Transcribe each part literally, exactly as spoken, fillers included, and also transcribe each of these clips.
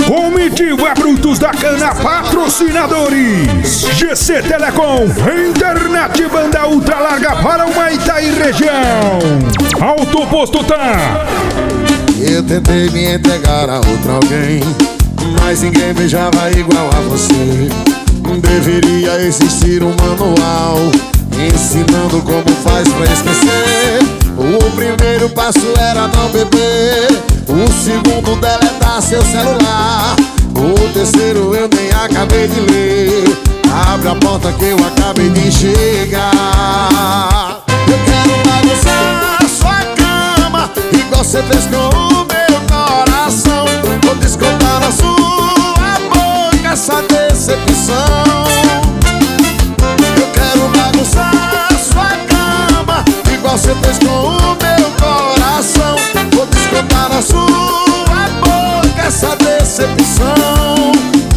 Comitiva Brutos da Cana, patrocinadores G C Telecom, internet banda ultra larga para o Maitá e região. Autoposto Tá. Eu tentei me entregar a outro alguém, mas ninguém beijava igual a você. Deveria existir um manual ensinando como faz pra esquecer. O primeiro passo era não beber, o segundo deletar seu celular, o terceiro eu nem acabei de ler. Abre a porta que eu acabei de chegar. Eu quero bagunçar sua cama igual você fez com o meu coração. Vou descontar na sua boca essa decepção. Eu quero bagunçar sua cama igual você fez com o meu coração. Vou descontar na sua boca essa decepção.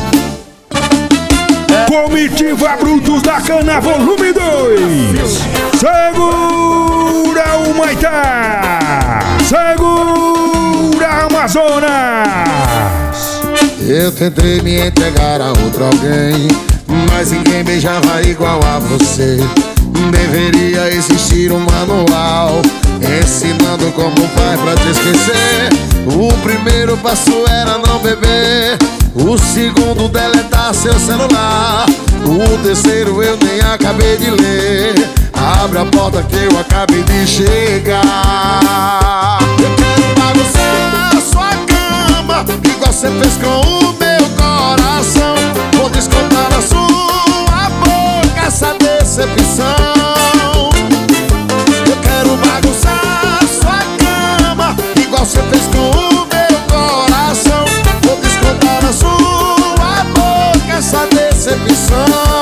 Comitiva Brutos da Cana, volume dois. Segura o Maitá, segura Amazonas. Eu tentei me entregar a outro alguém, mas ninguém beijava igual a você. Deveria existir um manual ensinando como faz pra te esquecer. O primeiro passo era não beber, o segundo deletar seu celular, o terceiro eu nem acabei de ler. Abre a porta que eu acabei de chegar. Eu quero bagunçar sua cama igual você fez com o meu coração. Vou descontar na sua boca essa decepção. Eu quero bagunçar sua cama igual você fez com o meu coração. Vou descontar na sua boca essa decepção.